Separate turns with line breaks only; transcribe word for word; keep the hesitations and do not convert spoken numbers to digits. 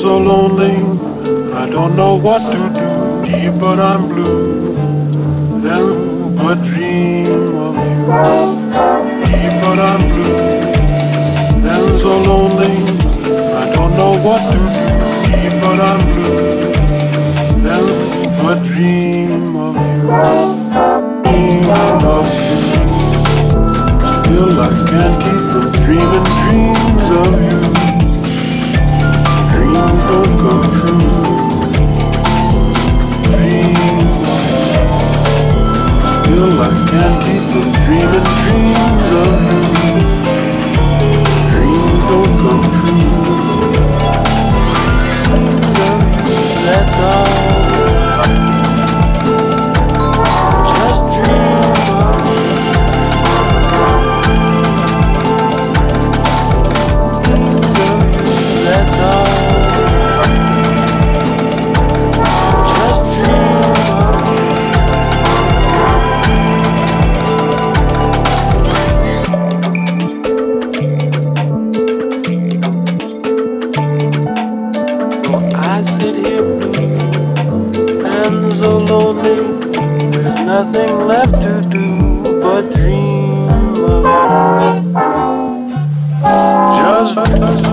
so lonely, I don't know what to do. Deep but I'm blue, then but dream of you. Deep but I'm blue, then so lonely, I don't know what to do. Deep but I'm blue, then but dream of you. Dream of you. Still I can't keep from dreaming dreams of you. Dreams don't come true. Dreams of you. Still I can't keep from dreaming dreams of you. Dreams don't come true. Dreams of you, that's all. So lonely, there's nothing left to do but dream of you. Just